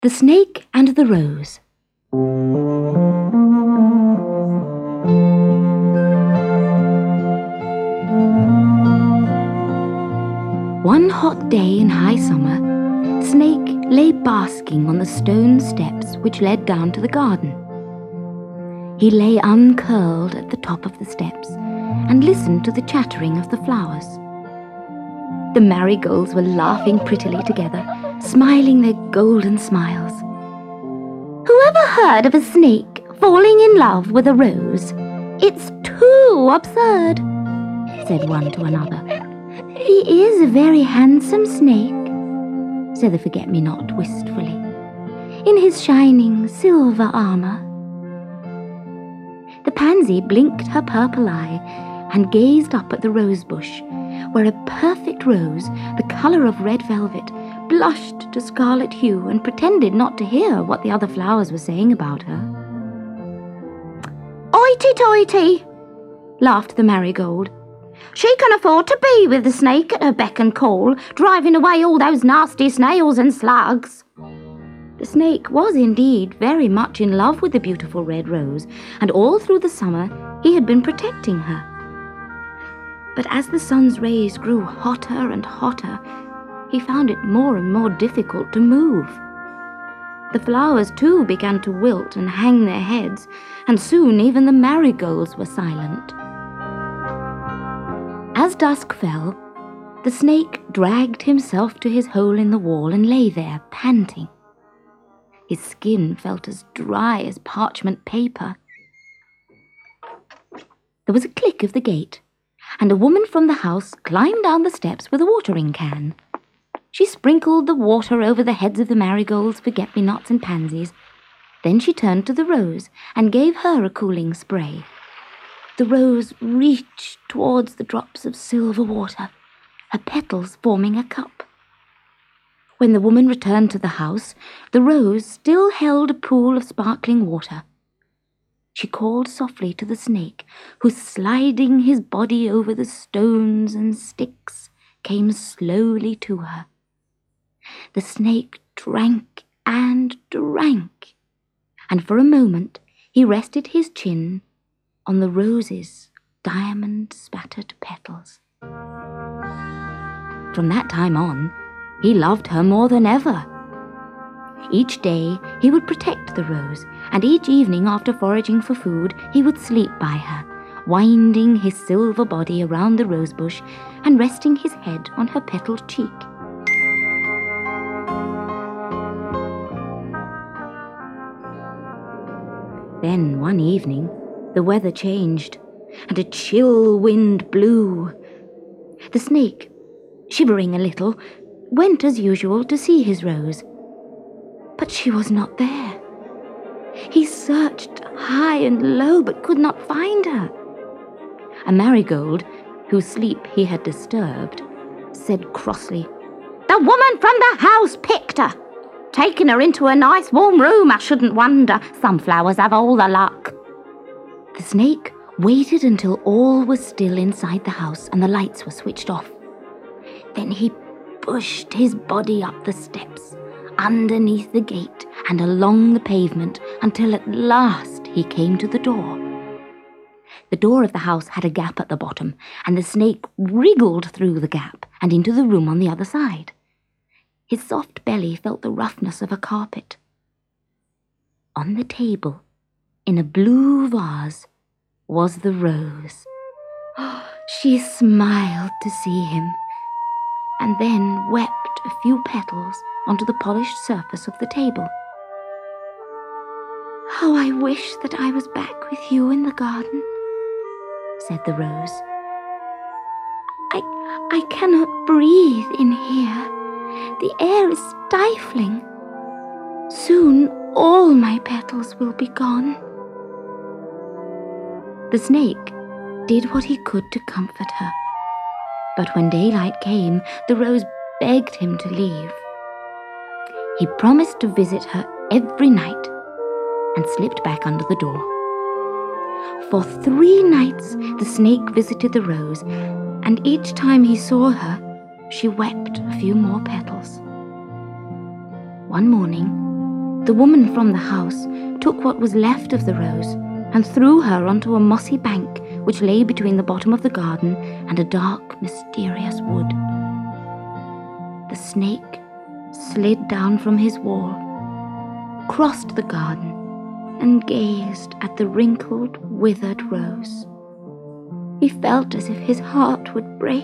The Snake and the Rose. One hot day in high summer, Snake lay basking on the stone steps which led down to the garden. He lay uncurled at the top of the steps and listened to the chattering of the flowers. The marigolds were laughing prettily together, smiling their golden smiles. "Whoever heard of a snake falling in love with a rose? It's too absurd," said one to another. "He is a very handsome snake," said the forget-me-not wistfully, "in his shining silver armour." The pansy blinked her purple eye and gazed up at the rose bush, where a perfect rose, the colour of red velvet, blushed to scarlet hue and pretended not to hear what the other flowers were saying about her. "Hoity-toity," laughed the marigold. "She can afford to be with the snake at her beck and call, driving away all those nasty snails and slugs." The snake was indeed very much in love with the beautiful red rose, and all through the summer he had been protecting her. But as the sun's rays grew hotter and hotter, he found it more and more difficult to move. The flowers too began to wilt and hang their heads, and soon even the marigolds were silent. As dusk fell, the snake dragged himself to his hole in the wall and lay there, panting. His skin felt as dry as parchment paper. There was a click of the gate, and a woman from the house climbed down the steps with a watering can. She sprinkled the water over the heads of the marigolds, forget-me-nots, and pansies. Then she turned to the rose and gave her a cooling spray. The rose reached towards the drops of silver water, her petals forming a cup. When the woman returned to the house, the rose still held a pool of sparkling water. She called softly to the snake, who, sliding his body over the stones and sticks, came slowly to her. The snake drank and drank, and for a moment he rested his chin on the rose's diamond-spattered petals. From that time on, he loved her more than ever. Each day he would protect the rose, and each evening after foraging for food he would sleep by her, winding his silver body around the rosebush and resting his head on her petalled cheek. Then one evening the weather changed, and a chill wind blew. The snake, shivering a little, went as usual to see his rose. But she was not there. He searched high and low, but could not find her. A marigold, whose sleep he had disturbed, said crossly, "The woman from the house picked her. Taking her into a nice warm room, I shouldn't wonder. Some flowers have all the luck." The snake waited until all was still inside the house and the lights were switched off. Then he pushed his body up the steps, underneath the gate and along the pavement, until at last he came to the door. The door of the house had a gap at the bottom, and the snake wriggled through the gap and into the room on the other side. His soft belly felt the roughness of a carpet. On the table, in a blue vase, was the rose. She smiled to see him, and then wept a few petals onto the polished surface of the table. "How I wish that I was back with you in the garden," said the rose. I cannot breathe in here. The air is stifling. Soon all my petals will be gone." The snake did what he could to comfort her, but when daylight came, the rose begged him to leave. He promised to visit her every night and slipped back under the door. For 3 nights the snake visited the rose, and each time he saw her, she wept a few more petals. One morning, the woman from the house took what was left of the rose and threw her onto a mossy bank which lay between the bottom of the garden and a dark, mysterious wood. The snake slid down from his wall, crossed the garden, and gazed at the wrinkled, withered rose. He felt as if his heart would break.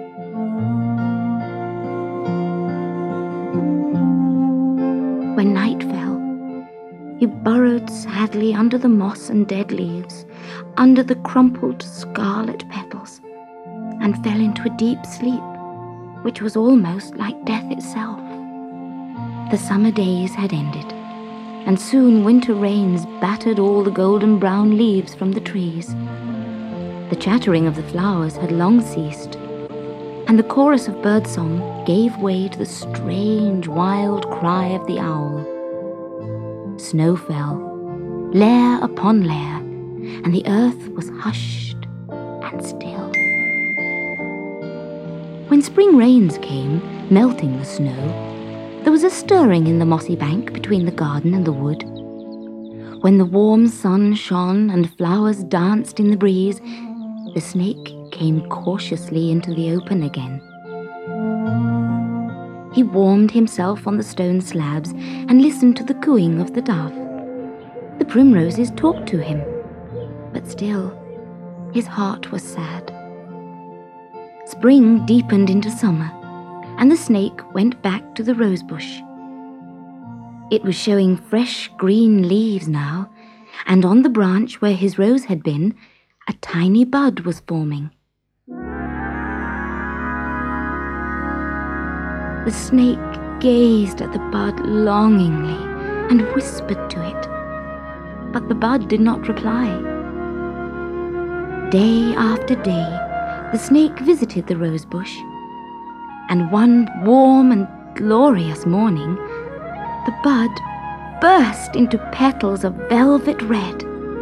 When night fell, he burrowed sadly under the moss and dead leaves, under the crumpled scarlet petals, and fell into a deep sleep, which was almost like death itself. The summer days had ended, and soon winter rains battered all the golden brown leaves from the trees. The chattering of the flowers had long ceased, and the chorus of birdsong gave way to the strange, wild cry of the owl. Snow fell, layer upon layer, and the earth was hushed and still. When spring rains came, melting the snow, there was a stirring in the mossy bank between the garden and the wood. When the warm sun shone and flowers danced in the breeze, the snake came cautiously into the open again. He warmed himself on the stone slabs and listened to the cooing of the dove. The primroses talked to him, but still his heart was sad. Spring deepened into summer, and the snake went back to the rosebush. It was showing fresh green leaves now, and on the branch where his rose had been, a tiny bud was forming. The snake gazed at the bud longingly and whispered to it, but the bud did not reply. Day after day, the snake visited the rosebush, and one warm and glorious morning, the bud burst into petals of velvet red.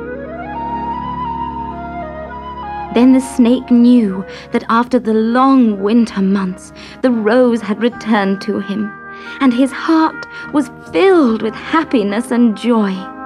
Then the snake knew that after the long winter months, the rose had returned to him, and his heart was filled with happiness and joy.